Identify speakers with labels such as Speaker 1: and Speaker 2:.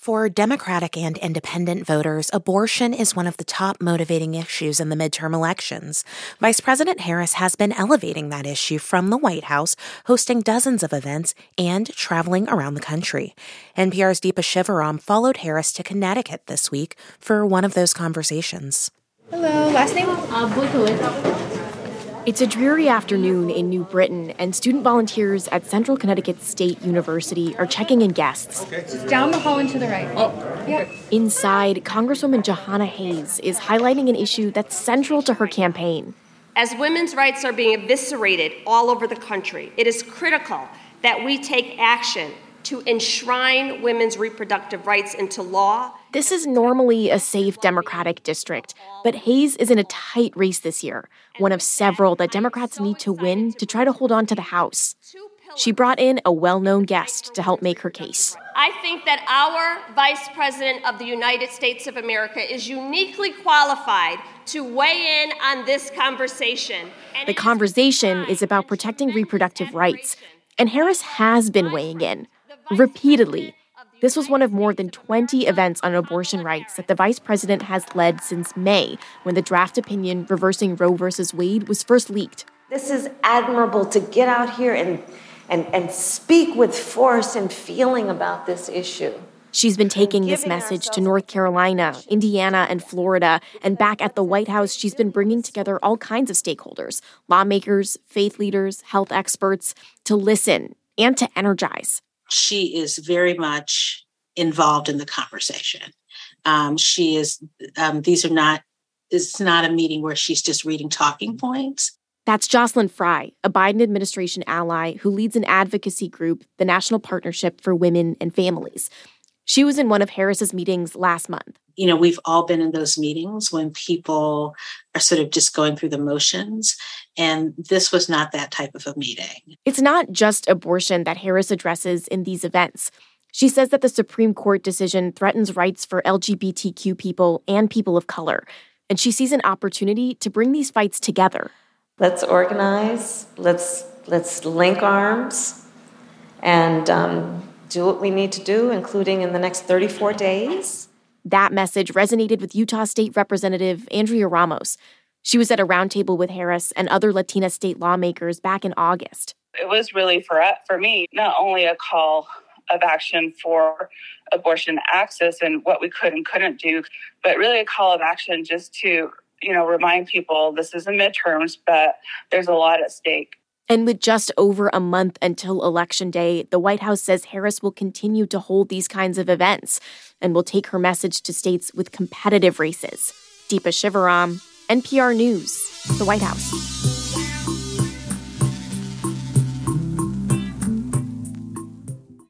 Speaker 1: For Democratic and independent voters, abortion is one of the top motivating issues in the midterm elections. Vice President Harris has been elevating that issue from the White House, hosting dozens of events and traveling around the country. NPR's Deepa Shivaram followed Harris to Connecticut this week for one of those conversations.
Speaker 2: Hello, last name?
Speaker 3: It's a dreary afternoon in New Britain, and student volunteers at Central Connecticut State University are checking in guests.
Speaker 2: Okay. Just down the hall and to the right.
Speaker 4: Oh,
Speaker 2: yeah.
Speaker 3: Inside, Congresswoman Jahana Hayes is highlighting an issue that's central to her campaign.
Speaker 5: As women's rights are being eviscerated all over the country, it is critical that we take action to enshrine women's reproductive rights into law.
Speaker 3: This is normally a safe Democratic district, but Hayes is in a tight race this year, one of several that Democrats need to win to try to hold on to the House. She brought in a well-known guest to help make her case.
Speaker 5: I think that our Vice President of the United States of America is uniquely qualified to weigh in on this conversation.
Speaker 3: The conversation is about protecting reproductive rights, and Harris has been weighing in. Repeatedly. This was one of more than 20 events on abortion rights that the vice president has led since May, when the draft opinion reversing Roe v. Wade was first leaked.
Speaker 6: This is admirable to get out here and speak with force and feeling about this issue.
Speaker 3: She's been taking this message to North Carolina, Indiana, and Florida, and back at the White House, she's been bringing together all kinds of stakeholders, lawmakers, faith leaders, health experts, to listen and to energize.
Speaker 7: She is very much involved in the conversation. It's not a meeting where she's just reading talking points.
Speaker 3: That's Jocelyn Fry, a Biden administration ally who leads an advocacy group, the National Partnership for Women and Families. She was in one of Harris's meetings last month.
Speaker 7: You know, we've all been in those meetings when people are sort of just going through the motions, and this was not that type of a meeting.
Speaker 3: It's not just abortion that Harris addresses in these events. She says that the Supreme Court decision threatens rights for LGBTQ people and people of color, and she sees an opportunity to bring these fights together.
Speaker 6: Let's organize, let's link arms, and do what we need to do, including in the next 34 days.
Speaker 3: That message resonated with Utah State Representative Andrea Ramos. She was at a roundtable with Harris and other Latina state lawmakers back in August.
Speaker 4: It was really, for me, not only a call of action for abortion access and what we could and couldn't do, but really a call of action just to, remind people this is the midterms, but there's a lot at stake.
Speaker 3: And with just over a month until Election Day, the White House says Harris will continue to hold these kinds of events and will take her message to states with competitive races. Deepa Shivaram, NPR News, the White House.